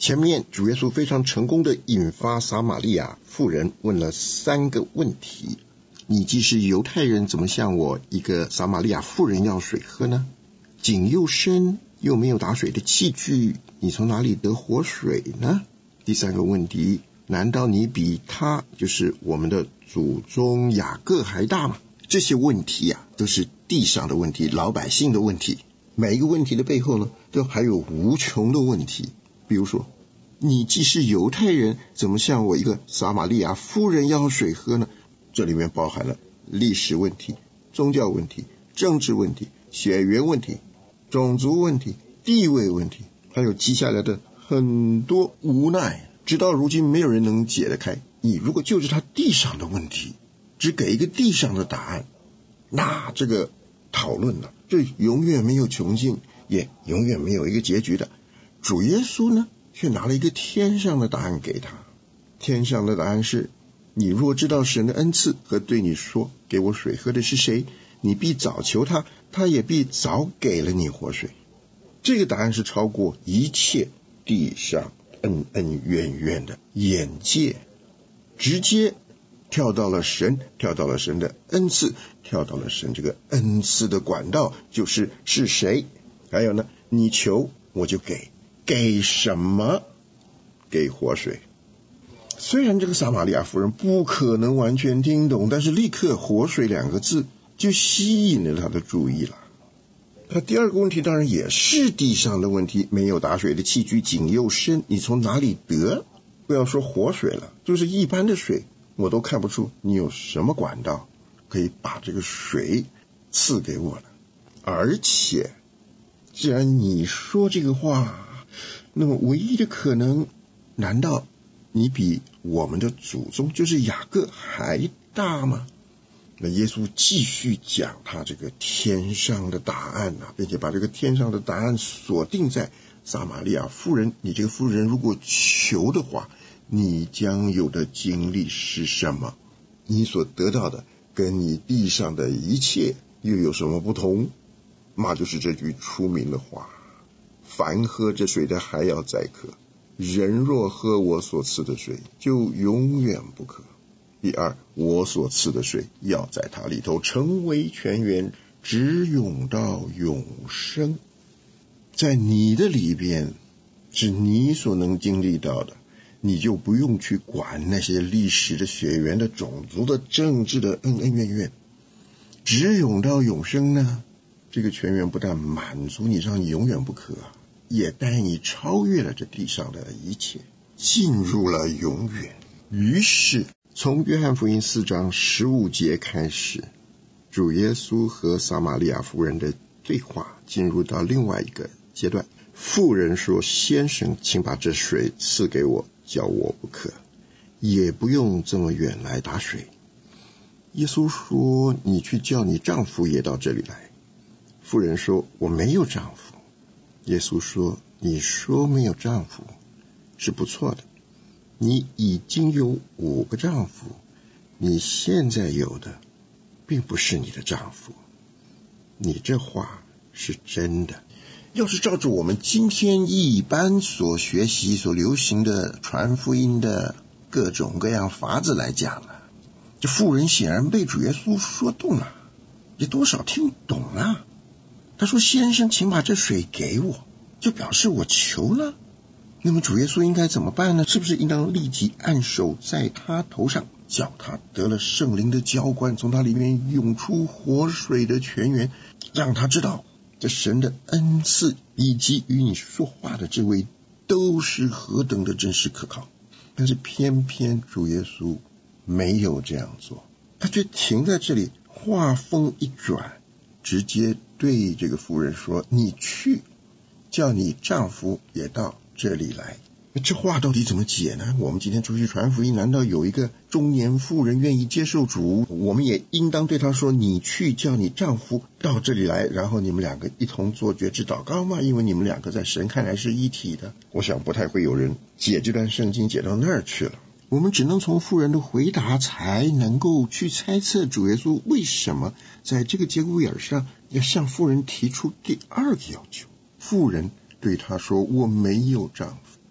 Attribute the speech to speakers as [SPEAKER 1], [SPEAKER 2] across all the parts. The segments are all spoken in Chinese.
[SPEAKER 1] 前面主耶稣非常成功的引发撒玛利亚妇人问了3个问题。你既是犹太人，怎么向我一个撒玛利亚妇人要水喝呢？井又深，又没有打水的器具，你从哪里得活水呢？第3个问题，难道你比他，就是我们的祖宗雅各还大吗？这些问题啊，都是地上的问题，老百姓的问题。每一个问题的背后呢，都还有无穷的问题。比如说，你既是犹太人，怎么向我一个撒玛利亚妇人要水喝呢？这里面包含了历史问题、宗教问题、政治问题、血缘问题、种族问题、地位问题，还有接下来的很多无奈，直到如今没有人能解得开。你如果就是他地上的问题，只给一个地上的答案，那这个讨论呢，这永远没有穷尽，也永远没有一个结局的。主耶稣呢，却拿了一个天上的答案给他。天上的答案是，你若知道神的恩赐和对你说给我水喝的是谁，你必早求他，他也必早给了你活水。这个答案是超过一切地上恩恩怨怨的眼界，直接跳到了神的恩赐，跳到了神这个恩赐的管道，是谁。还有呢，你求我就给什么？给活水。虽然这个撒玛利亚妇人不可能完全听懂，但是立刻活水2个字就吸引了他的注意了。他第2个问题当然也是地上的问题，没有打水的器具，井又深，你从哪里得？不要说活水了，就是一般的水我都看不出你有什么管道可以把这个水赐给我的。而且既然你说这个话，那么唯一的可能，难道你比我们的祖宗就是雅各还大吗？那耶稣继续讲他这个天上的答案并且把这个天上的答案锁定在撒玛利亚妇人。你这个妇人如果求的话，你将有的经历是什么？你所得到的跟你地上的一切又有什么不同？那就是这句出名的话，凡喝这水的还要再渴，人若喝我所赐的水，就永远不渴。第2，我所赐的水要在它里头成为泉源，直涌到永生。在你的里边是你所能经历到的，你就不用去管那些历史的血缘的种族的政治的恩恩怨怨。直涌到永生呢，这个泉源不但满足你让你永远不渴，也带你超越了这地上的一切，进入了永远。于是从约翰福音4章15节开始，主耶稣和撒玛利亚妇人的对话进入到另外一个阶段。妇人说，先生，请把这水赐给我，叫我不渴，也不用这么远来打水。耶稣说，你去叫你丈夫也到这里来。妇人说，我没有丈夫。耶稣说，你说没有丈夫是不错的，你已经有5个丈夫，你现在有的并不是你的丈夫。你这话是真的。要是照着我们今天一般所学习所流行的传福音的各种各样法子来讲呢，这妇人显然被主耶稣说动了，也多少听懂了。他说，先生，请把这水给我，就表示我求了。那么主耶稣应该怎么办呢？是不是应当立即按手在他头上，叫他得了圣灵的浇灌，从他里面涌出活水的泉源，让他知道这神的恩赐以及与你说话的这位都是何等的真实可靠。但是偏偏主耶稣没有这样做，他却停在这里，话锋一转，直接对这个妇人说，你去叫你丈夫也到这里来。这话到底怎么解呢？我们今天出去传福音，难道有一个中年妇人愿意接受主，我们也应当对她说，你去叫你丈夫到这里来，然后你们2个一同做决志祷告吗？因为你们2个在神看来是一体的。我想不太会有人解这段圣经解到那儿去了。我们只能从妇人的回答才能够去猜测主耶稣为什么在这个节骨眼上要向妇人提出第2个要求。妇人对他说，我没有丈夫。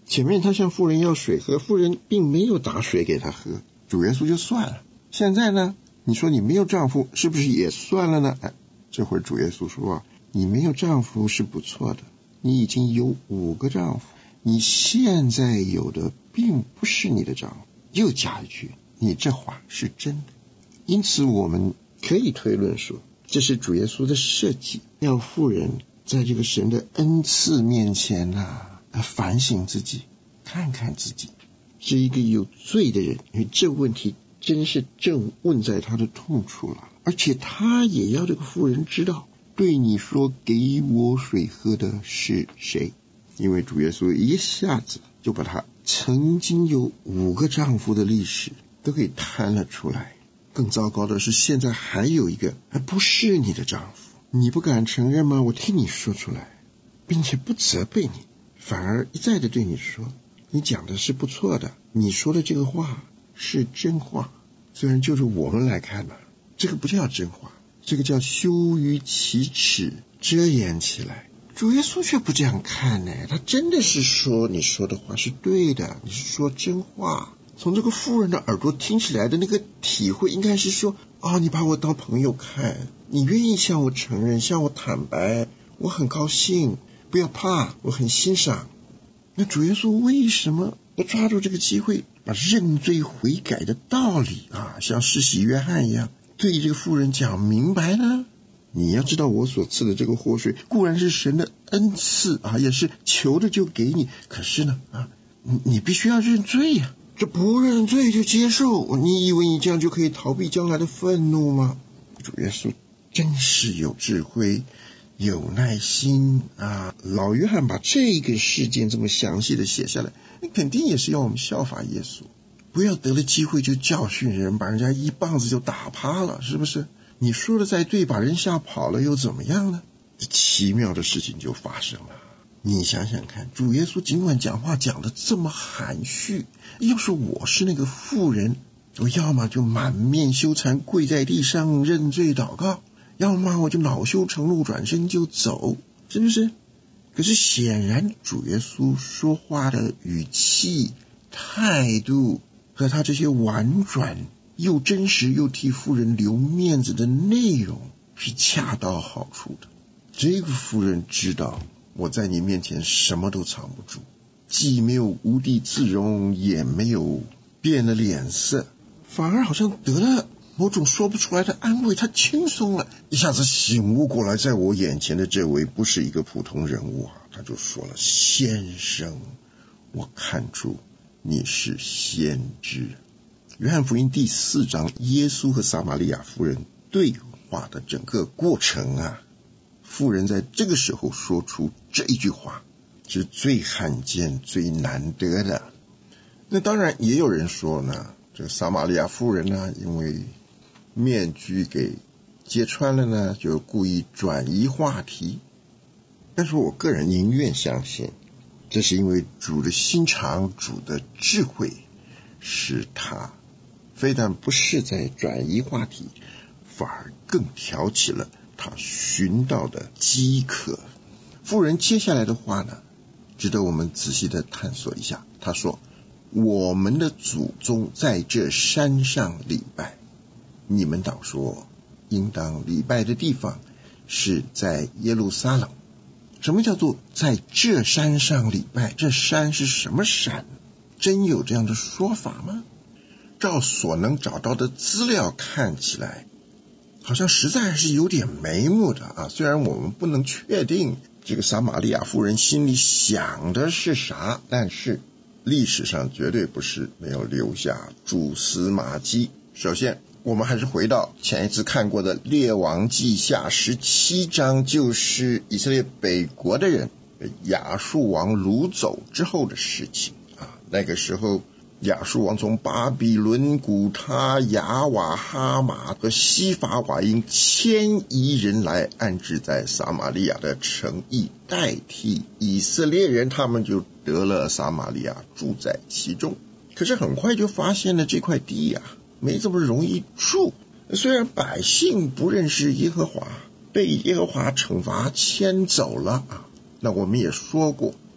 [SPEAKER 1] 前面他向妇人要水喝，妇人并没有打水给他喝，主耶稣就算了。现在呢，你说你没有丈夫，是不是也算了呢？这会儿主耶稣说你没有丈夫是不错的，你已经有5个丈夫，你现在有的并不是你的丈夫。又加一句，你这话是真的。因此我们可以推论说，这是主耶稣的设计，要妇人在这个神的恩赐面前反省自己，看看自己是一个有罪的人，因为这问题真是正问在他的痛处了。而且他也要这个妇人知道，对你说给我水喝的是谁，因为主耶稣一下子就把他曾经有5个丈夫的历史都给摊了出来。更糟糕的是，现在还有一个还不是你的丈夫，你不敢承认吗？我听你说出来，并且不责备你，反而一再的对你说，你讲的是不错的，你说的这个话是真话。虽然就是我们来看这个不叫真话，这个叫羞于启齿，遮掩起来。主耶稣却不这样看呢，他真的是说你说的话是对的，你是说真话。从这个妇人的耳朵听起来的那个体会应该是说你把我当朋友看，你愿意向我承认，向我坦白，我很高兴，不要怕，我很欣赏。那主耶稣为什么不抓住这个机会，把认罪悔改的道理像施洗约翰一样对这个妇人讲明白呢？你要知道，我所赐的这个活水固然是神的恩赐也是求着就给你，可是呢你必须要认罪呀。这不认罪就接受，你以为你这样就可以逃避将来的愤怒吗？主耶稣真是有智慧有耐心老约翰把这个事件这么详细的写下来，你肯定也是要我们效法耶稣，不要得了机会就教训人，把人家一棒子就打趴了，是不是？你说的再对，把人吓跑了又怎么样呢？这奇妙的事情就发生了。你想想看，主耶稣尽管讲话讲得这么含蓄，要是我是那个妇人，我要么就满面羞惭跪在地上认罪祷告，要么我就恼羞成怒转身就走，是不是？可是显然主耶稣说话的语气态度和他这些婉转又真实又替妇人留面子的内容是恰到好处的。这个妇人知道我在你面前什么都藏不住，既没有无地自容，也没有变了脸色，反而好像得了某种说不出来的安慰，他轻松了，一下子醒悟过来，在我眼前的这位不是一个普通人物他就说了，先生，我看出你是先知。约翰福音第4章，耶稣和撒玛利亚妇人对话的整个过程妇人在这个时候说出这一句话是最罕见最难得的。那当然也有人说呢，这个撒玛利亚妇人呢，因为面具给揭穿了呢，就故意转移话题。但是我个人宁愿相信，这是因为主的心肠，主的智慧，使他非但不是在转移话题，反而更挑起了他寻到的饥渴。妇人接下来的话呢，值得我们仔细的探索一下。他说，我们的祖宗在这山上礼拜，你们倒说应当礼拜的地方是在耶路撒冷。什么叫做在这山上礼拜？这山是什么山？真有这样的说法吗？照所能找到的资料看起来好像实在是有点眉目的虽然我们不能确定这个撒玛利亚妇人心里想的是啥，但是历史上绝对不是没有留下蛛丝马迹。首先我们还是回到前一次看过的列王记下17章，就是以色列北国的人被亚述王掳走之后的事情那个时候亚述王从巴比伦、古他、亚瓦、哈马和西法瓦因迁移人来安置在撒玛利亚的城邑，代替以色列人，他们就得了撒玛利亚，住在其中。可是很快就发现了这块地没这么容易住。虽然百姓不认识耶和华，被耶和华惩罚迁走了那我们也说过，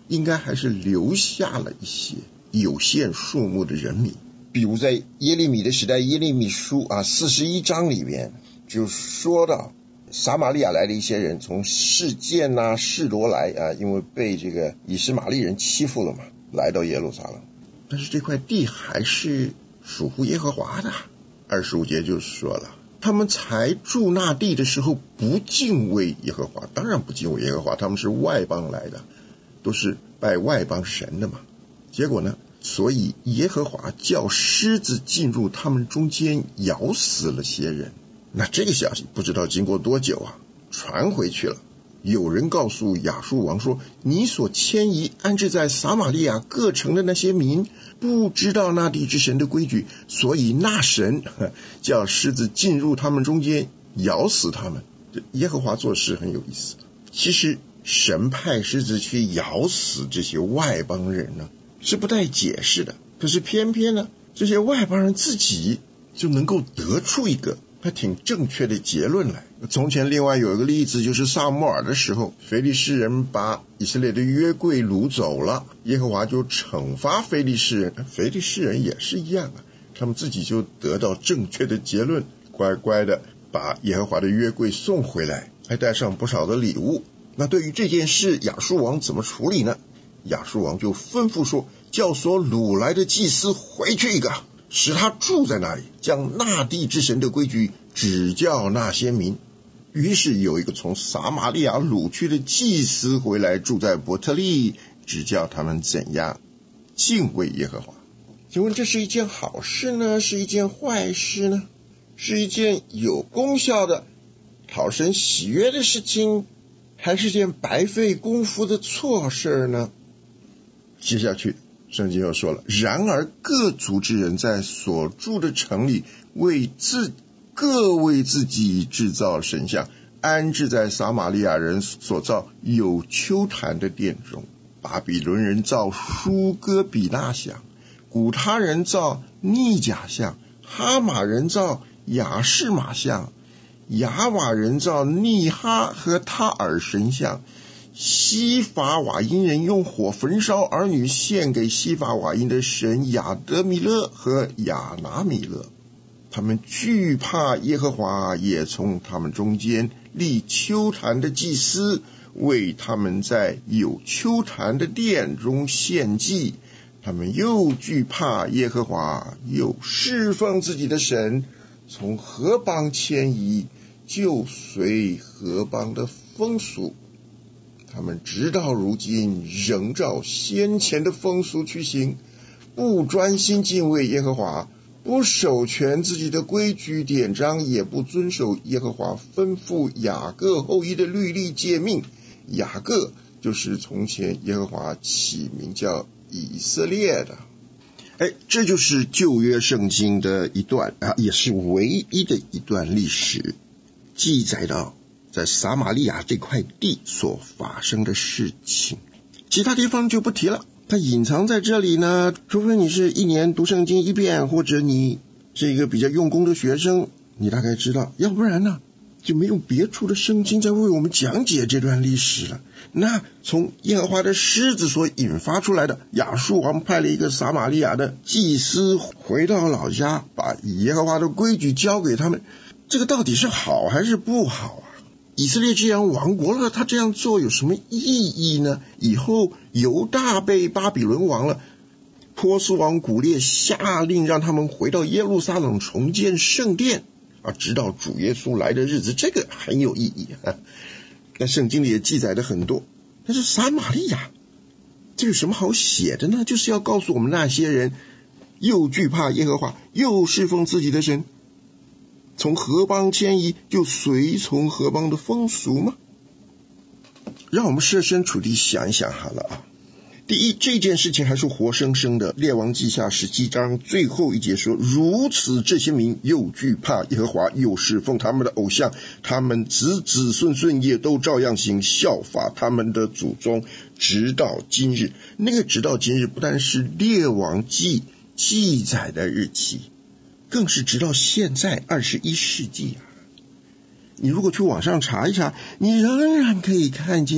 [SPEAKER 1] 应该还是留下了一些有限数目的人民。比如在耶利米的时代，耶利米书41章里面就说到撒玛利亚来的一些人从示剑示罗来因为被这个以实玛利人欺负了嘛，来到耶路撒冷。但是这块地还是属乎耶和华的。25节就说了，他们才住那地的时候不敬畏耶和华，当然不敬畏耶和华，他们是外邦来的，都是拜外邦神的嘛。结果呢，所以耶和华叫狮子进入他们中间，咬死了些人。那这个消息不知道经过多久传回去了。有人告诉亚述王说，你所迁移安置在撒玛利亚各城的那些民不知道那地之神的规矩，所以那神叫狮子进入他们中间，咬死他们。耶和华做事很有意思，其实神派狮子去咬死这些外邦人呢，是不带解释的。可是偏偏呢，这些外邦人自己就能够得出一个还挺正确的结论来。从前另外有一个例子，就是撒母耳的时候，非利士人把以色列的约柜掳走了，耶和华就惩罚非利士人。非利士人也是一样他们自己就得到正确的结论，乖乖的把耶和华的约柜送回来，还带上不少的礼物。那对于这件事，亚述王怎么处理呢？亚述王就吩咐说，叫所掳来的祭司回去一个，使他住在那里，将那地之神的规矩指教那些民。于是有一个从撒玛利亚掳去的祭司回来，住在伯特利，指教他们怎样敬畏耶和华。请问这是一件好事呢，是一件坏事呢？是一件有功效的讨神喜悦的事情，还是件白费功夫的错事呢？接下去圣经又说了，然而各族之人在所住的城里各为自己制造神像，安置在撒玛利亚人所造有丘坛的殿中。巴比伦人造舒哥比纳像，古他人造尼甲像，哈马人造亚士玛像，亚瓦人造尼哈和他尔神像，西法瓦因人用火焚烧儿女，献给西法瓦因的神亚德米勒和亚拿米勒。他们惧怕耶和华，也从他们中间立丘坛的祭司，为他们在有丘坛的殿中献祭。他们又惧怕耶和华，又侍奉自己的神，从何邦迁移，就随何邦的风俗。他们直到如今仍照先前的风俗去行，不专心敬畏耶和华，不守全自己的规矩典章，也不遵守耶和华吩咐雅各后裔的律例诫命。雅各就是从前耶和华起名叫以色列的。这就是旧约圣经的一段也是唯一的一段历史，记载到在撒玛利亚这块地所发生的事情。其他地方就不提了，它隐藏在这里呢，除非你是一年读圣经一遍，或者你是一个比较用功的学生，你大概知道，要不然呢就没有别处的圣经在为我们讲解这段历史了。那从耶和华的狮子所引发出来的，亚述王派了一个撒玛利亚的祭司回到老家，把耶和华的规矩交给他们，这个到底是好还是不好以色列既然亡国了，他这样做有什么意义呢？以后犹大被巴比伦亡了，波斯王古列下令让他们回到耶路撒冷重建圣殿直到主耶稣来的日子，这个很有意义那圣经里也记载的很多。但是撒玛利亚这有什么好写的呢？就是要告诉我们那些人又惧怕耶和华，又侍奉自己的神，从何邦迁移，就随从何邦的风俗吗？让我们设身处地想一想好了第一，这件事情还是活生生的。列王记下17章最后一节说，如此这些民又惧怕耶和华，又侍奉他们的偶像，他们子子孙孙也都照样行，效法他们的祖宗，直到今日。那个直到今日不但是列王记记载的日期，更是直到现在21世纪你如果去网上查一查，你仍然可以看见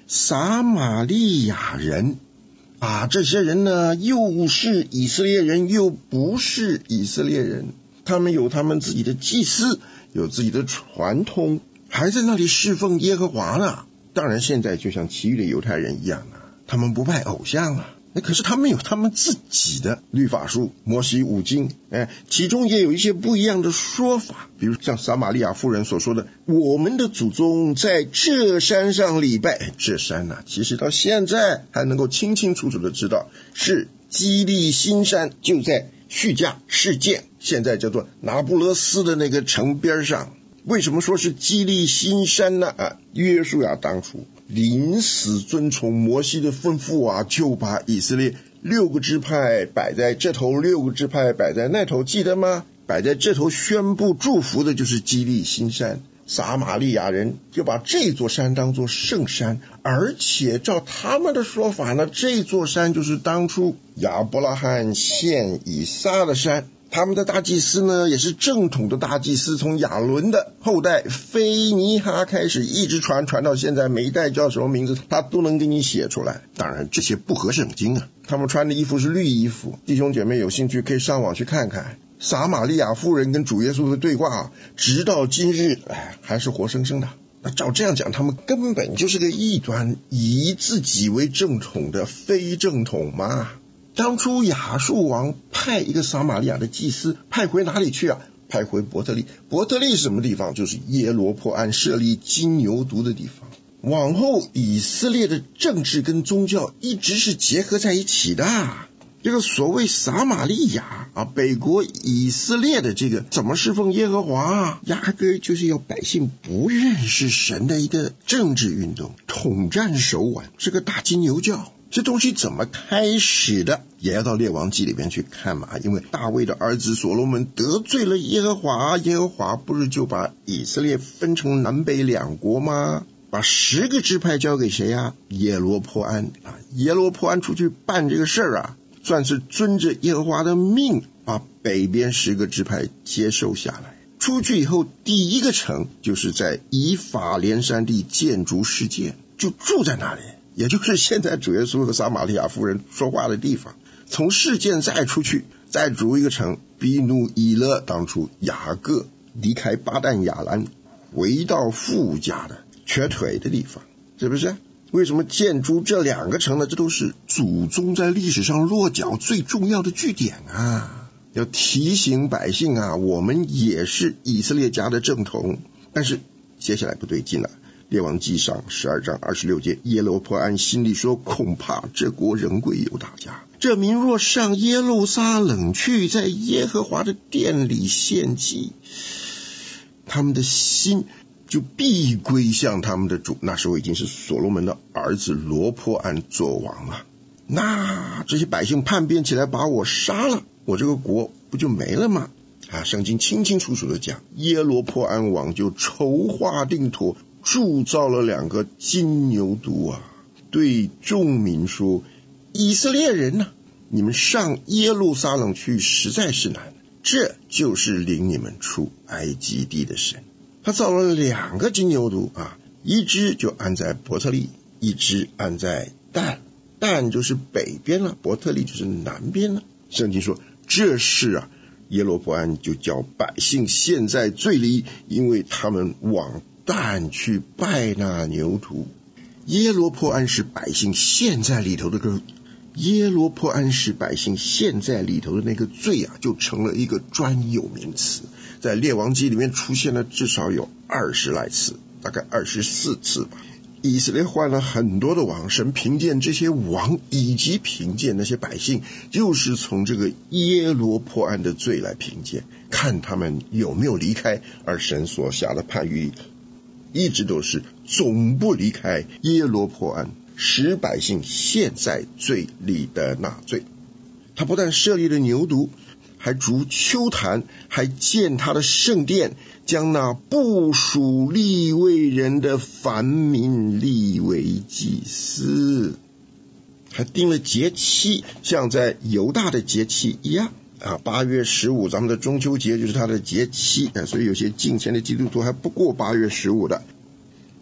[SPEAKER 1] 撒玛利亚人这些人呢，又是以色列人又不是以色列人，他们有他们自己的祭司，有自己的传统，还在那里侍奉耶和华呢。当然现在就像其余的犹太人一样他们不拜偶像可是他们有他们自己的律法书，摩西五经，其中也有一些不一样的说法。比如像撒玛利亚妇人所说的，我们的祖宗在这山上礼拜，这山其实到现在还能够清清楚楚的知道是基利心山，就在叙加示剑，现在叫做拿布勒斯的那个城边上。为什么说是基利心山呢？约书亚当初临死遵从摩西的吩咐就把以色列6个支派摆在这头，6个支派摆在那头，记得吗？摆在这头宣布祝福的就是基利心山，撒玛利亚人就把这座山当作圣山，而且照他们的说法呢，这座山就是当初亚伯拉罕献以撒的山。他们的大祭司呢，也是正统的大祭司，从亚伦的后代菲尼哈开始，一直传到现在，每一代叫什么名字他都能给你写出来。当然这些不合圣经他们穿的衣服是绿衣服，弟兄姐妹有兴趣可以上网去看看撒玛利亚妇人跟主耶稣的对话直到今日还是活生生的。那照这样讲，他们根本就是个异端，以自己为正统的非正统嘛。当初亚述王派一个撒玛利亚的祭司派回哪里去派回伯特利。伯特利是什么地方？就是耶罗波安设立金牛犊的地方。往后以色列的政治跟宗教一直是结合在一起的。这个所谓撒玛利亚北国以色列的这个怎么侍奉耶和华压根儿就是要百姓不认识神的一个政治运动，统战手腕，是个大金牛教。这东西怎么开始的也要到列王记里面去看嘛。因为大卫的儿子所罗门得罪了耶和华，耶和华不是就把以色列分成南北2国吗？把10个支派交给谁耶罗波安耶罗波安出去办这个事儿算是遵着耶和华的命，把北边10个支派接受下来。出去以后，第一个城就是在以法莲山地建筑世界，就住在那里，也就是现在主耶稣和撒玛利亚妇人说话的地方。从示剑再出去，再筑一个城，比努以勒，当初雅各离开巴旦亚兰回到父家的瘸腿的地方，是不是？为什么建筑这2个城呢？这都是祖宗在历史上落脚最重要的据点要提醒百姓我们也是以色列家的正统。但是接下来不对劲了。列王纪上12章26节，耶罗波安心里说，恐怕这国仍归犹大家，这民若上耶路撒冷去，在耶和华的殿里献祭，他们的心就必归向他们的主。那时候已经是所罗门的儿子罗波安做王了。那这些百姓叛变起来把我杀了，我这个国不就没了吗？圣经清清楚楚的讲，耶罗波安王就筹划定妥，铸造了2个金牛犊对众民说，以色列人你们上耶路撒冷去实在是难，这就是领你们出埃及地的神。他造了2个金牛犊一只就安在伯特利，一只安在但，但就是北边了，伯特利就是南边了。圣经说这事耶罗波安就叫百姓陷在罪里，因为他们往但去拜那牛犊。耶罗波安是百姓陷在里头的耶罗波安是百姓陷在里头的那个罪就成了一个专有名词，在列王记里面出现了至少有20来次，大概24次吧。以色列换了很多的王，神评鉴这些王以及评鉴那些百姓，就是从这个耶罗波安的罪来评鉴，看他们有没有离开。而神所下的判语一直都是总不离开耶罗波安，使百姓陷在罪里的那罪。他不但设立了牛犊，还筑丘坛，还建他的圣殿，将那不属利未人的凡民立为祭司，还定了节期，像在犹大的节期一样8月15咱们的中秋节就是他的节期所以有些敬虔的基督徒还不过8月15的。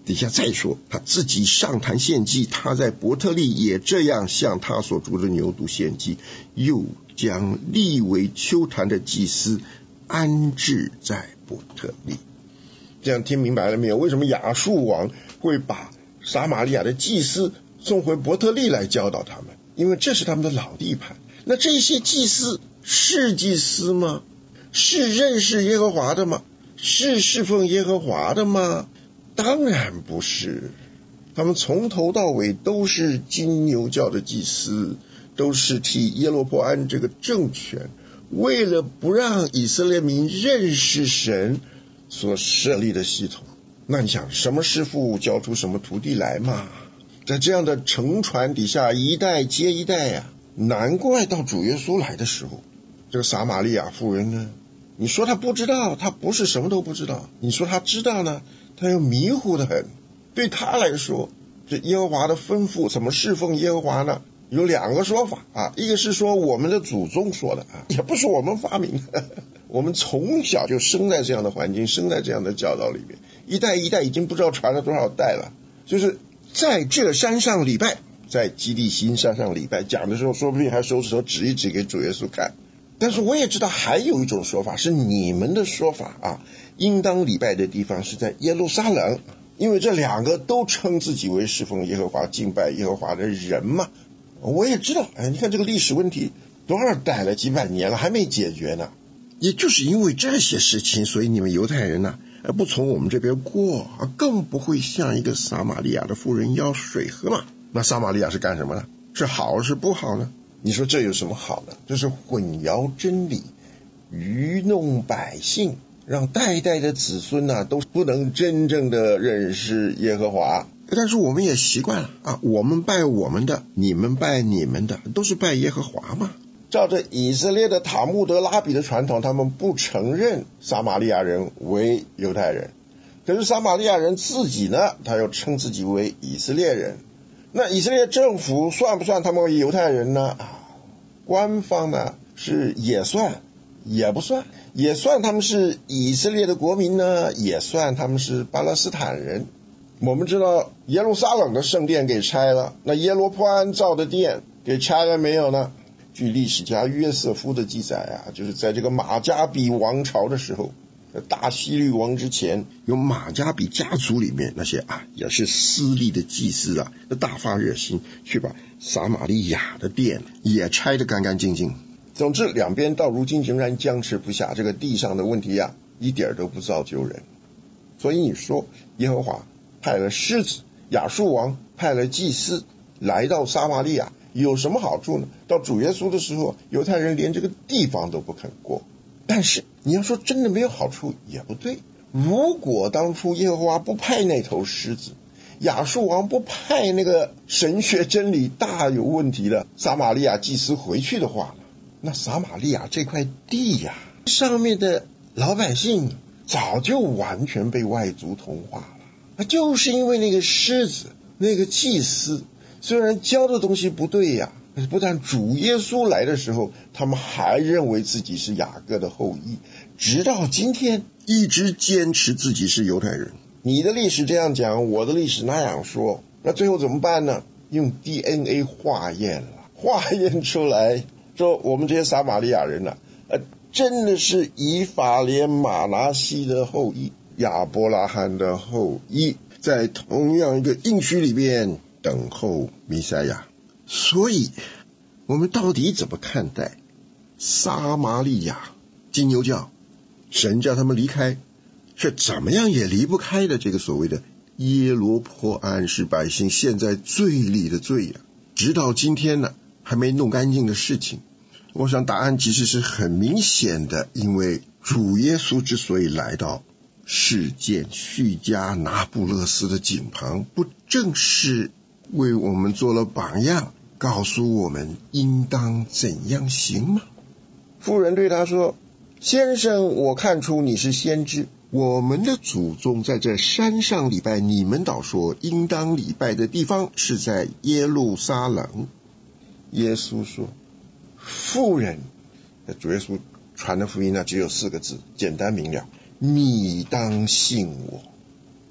[SPEAKER 1] 底下再说，他自己上坛献祭，他在伯特利也这样向他所筑的牛犊献祭，又将立为丘坛的祭司安置在伯特利。这样听明白了没有？为什么亚述王会把撒玛利亚的祭司送回伯特利来教导他们？因为这是他们的老地盘。那这些祭司是祭司吗？是认识耶和华的吗？是侍奉耶和华的吗？当然不是。他们从头到尾都是金牛教的祭司，都是替耶罗波安这个政权为了不让以色列民认识神所设立的系统。那你想，什么师傅教出什么徒弟来嘛？在这样的承传底下，一代接一代啊，难怪到主耶稣来的时候，这个撒玛利亚妇人呢，你说他不知道，他不是什么都不知道；你说他知道呢，他又迷糊得很。对他来说，这耶和华的吩咐怎么侍奉耶和华呢？有两个说法啊，一个是说我们的祖宗说的啊，也不是我们发明的，我们从小就生在这样的环境，生在这样的教导里面，一代一代已经不知道传了多少代了。就是在这山上礼拜，在基利心山上礼拜，讲的时候说不定还手指头指一指给主耶稣看。但是我也知道还有一种说法是你们的说法啊，应当礼拜的地方是在耶路撒冷，因为这两个都称自己为侍奉耶和华敬拜耶和华的人嘛。我也知道，你看这个历史问题多少代了，几百年了还没解决呢。也就是因为这些事情，所以你们犹太人呢，不从我们这边过，更不会向一个撒玛利亚的妇人要水喝嘛。那撒玛利亚是干什么呢？是好是不好呢？你说这有什么好呢？这是混淆真理，愚弄百姓，让代代的子孙呢都不能真正的认识耶和华。但是我们也习惯了啊，我们拜我们的，你们拜你们的，都是拜耶和华嘛。照着以色列的塔木德拉比的传统，他们不承认撒玛利亚人为犹太人，可是撒玛利亚人自己呢，他又称自己为以色列人。那以色列政府算不算他们为犹太人呢？官方呢是也算也不算，也算他们是以色列的国民呢，也算他们是巴勒斯坦人。我们知道耶路撒冷的圣殿给拆了，那耶罗波安造的殿给拆了没有呢？据历史家约瑟夫的记载啊，就是在这个马加比王朝的时候，大希律王之前，有马加比家族里面那些也是私立的祭司啊，大发热心去把撒玛利亚的殿也拆得干干净净。总之两边到如今仍然僵持不下，这个地上的问题啊，一点都不造就人。所以你说耶和华派了狮子，亚述王派了祭司来到撒玛利亚，有什么好处呢？到主耶稣的时候，犹太人连这个地方都不肯过。但是你要说真的没有好处也不对，如果当初耶和华不派那头狮子，亚述王不派那个神学真理大有问题的撒玛利亚祭司回去的话，那撒玛利亚这块地呀，上面的老百姓早就完全被外族同化了。就是因为那个狮子那个祭司虽然教的东西不对呀，不但主耶稣来的时候，他们还认为自己是雅各的后裔，直到今天一直坚持自己是犹太人。你的历史这样讲，我的历史那样说，那最后怎么办呢？用 DNA 化验了，化验出来说我们这些撒玛利亚人呢，真的是以法莲马拿西的后裔，亚伯拉罕的后裔，在同样一个应许里边等候弥赛亚。所以我们到底怎么看待撒玛利亚金牛教？神叫他们离开，却怎么样也离不开的这个所谓的耶罗波安是百姓现在罪里的罪呀，直到今天呢还没弄干净的事情。我想答案其实是很明显的，因为主耶稣之所以来到事件叙加拿布勒斯的井旁，不正是为我们做了榜样，告诉我们应当怎样行吗？妇人对他说，先生，我看出你是先知，我们的祖宗在这山上礼拜，你们倒说应当礼拜的地方是在耶路撒冷。耶稣说，妇人，主耶稣传的福音呢，只有4个字，简单明了，你当信我。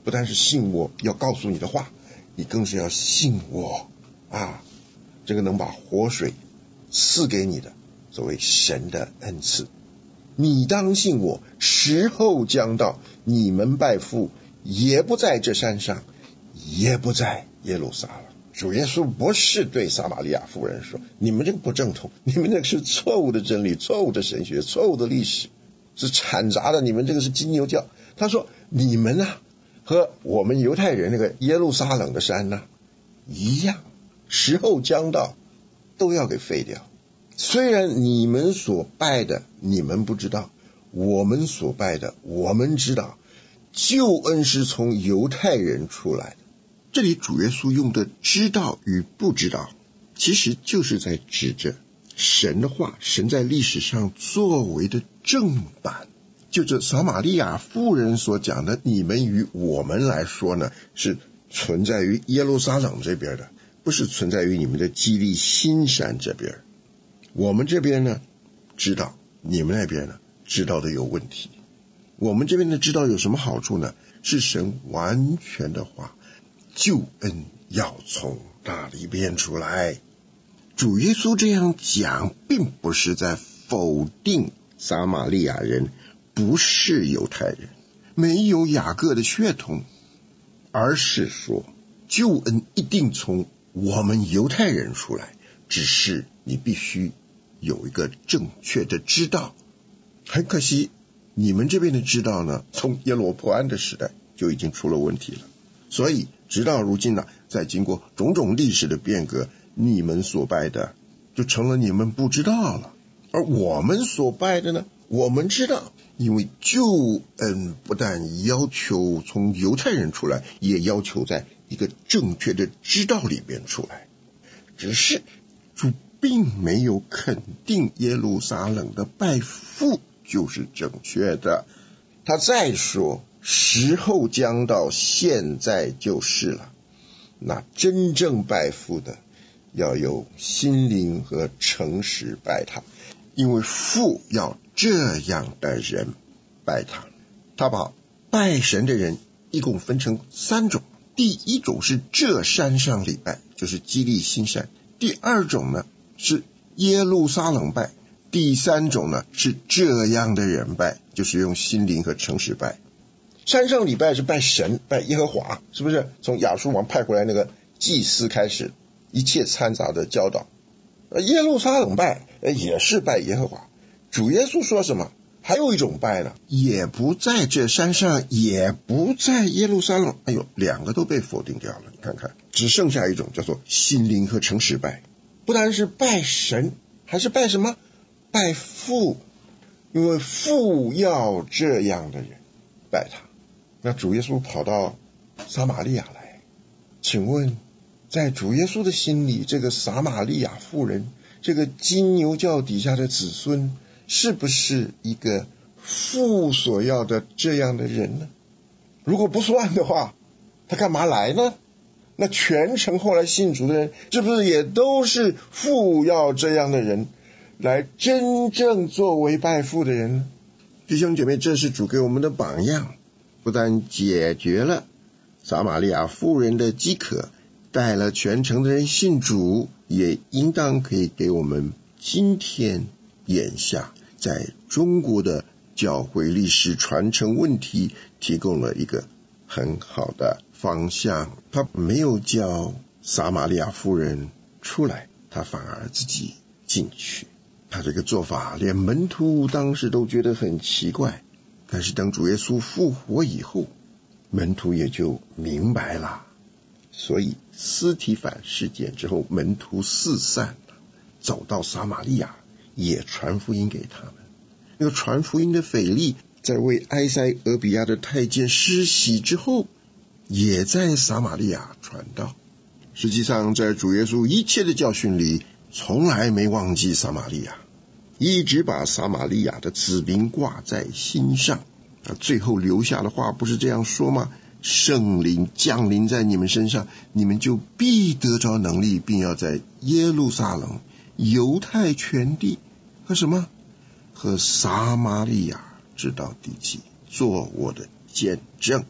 [SPEAKER 1] 不但是信我要告诉你的话，你更是要信我啊，这个能把活水赐给你的，所谓神的恩赐。你当信我，时候将到，你们拜父也不在这山上，也不在耶路撒冷。主耶稣不是对撒玛利亚妇人说，你们这个不正统，你们这个是错误的真理，错误的神学，错误的历史，是掺杂的，你们这个是金牛教。他说你们啊，和我们犹太人那个耶路撒冷的山呢一样，时候将到，都要给废掉。虽然你们所拜的你们不知道，我们所拜的我们知道，救恩是从犹太人出来的。这里主耶稣用的知道与不知道，其实就是在指着神的话，神在历史上作为的正版。就这撒玛利亚妇人所讲的你们与我们来说呢，是存在于耶路撒冷这边的，不是存在于你们的基利心山这边。我们这边呢知道，你们那边呢知道的有问题。我们这边的知道有什么好处呢？是神完全的话，救恩要从那里边出来。主耶稣这样讲，并不是在否定撒玛利亚人不是犹太人，没有雅各的血统，而是说救恩一定从我们犹太人出来，只是你必须有一个正确的知道。很可惜你们这边的知道呢，从耶罗波安的时代就已经出了问题了。所以直到如今呢，在经过种种历史的变革，你们所拜的就成了你们不知道了。而我们所拜的呢，我们知道，因为救恩不但要求从犹太人出来，也要求在一个正确的知道里边出来。只是主并没有肯定耶路撒冷的拜父就是正确的。他再说时候将到，现在就是了。那真正拜父的要有心灵和诚实拜他，因为父要这样的人拜他。他把拜神的人一共分成3种。第一种是这山上礼拜，就是基利心山。第二种呢是耶路撒冷拜。第三种呢是这样的人拜，就是用心灵和诚实拜。山上礼拜是拜神，拜耶和华，是不是？从亚述王派回来那个祭司开始，一切掺杂的教导。耶路撒冷拜也是拜耶和华。主耶稣说什么？还有一种拜呢，也不在这山上，也不在耶路撒冷。哎呦，2个都被否定掉了。你看看，只剩下一种叫做心灵和诚实拜。不单是拜神，还是拜什么？拜父，因为父要这样的人拜他。那主耶稣跑到撒玛利亚来，请问在主耶稣的心里，这个撒玛利亚妇人，这个金牛教底下的子孙，是不是一个父所要的这样的人呢？如果不算的话，他干嘛来呢？那全城后来信主的人，是不是也都是父要这样的人来真正作为拜父的人呢？弟兄姐妹，这是主给我们的榜样，不但解决了撒玛利亚妇人的饥渴，带了全城的人信主，也应当可以给我们今天眼下在中国的教会历史传承问题提供了一个很好的方向。他没有叫撒玛利亚妇人出来，他反而自己进去。他这个做法连门徒当时都觉得很奇怪，但是等主耶稣复活以后，门徒也就明白了。所以司提反事件之后，门徒四散了，走到撒玛利亚也传福音给他们。那个传福音的腓利在为埃塞俄比亚的太监施洗之后，也在撒玛利亚传道。实际上在主耶稣一切的教训里，从来没忘记撒玛利亚，一直把撒玛利亚的子民挂在心上。最后留下的话不是这样说吗？圣灵降临在你们身上，你们就必得着能力，并要在耶路撒冷、犹太全地和什么？和撒玛利亚直到地极，做我的见证。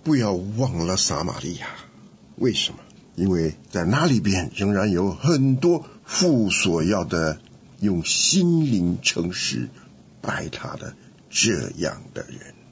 [SPEAKER 1] 不要忘了撒玛利亚。为什么？因为在那里边仍然有很多父所要的用心灵诚实拜他的这样的人。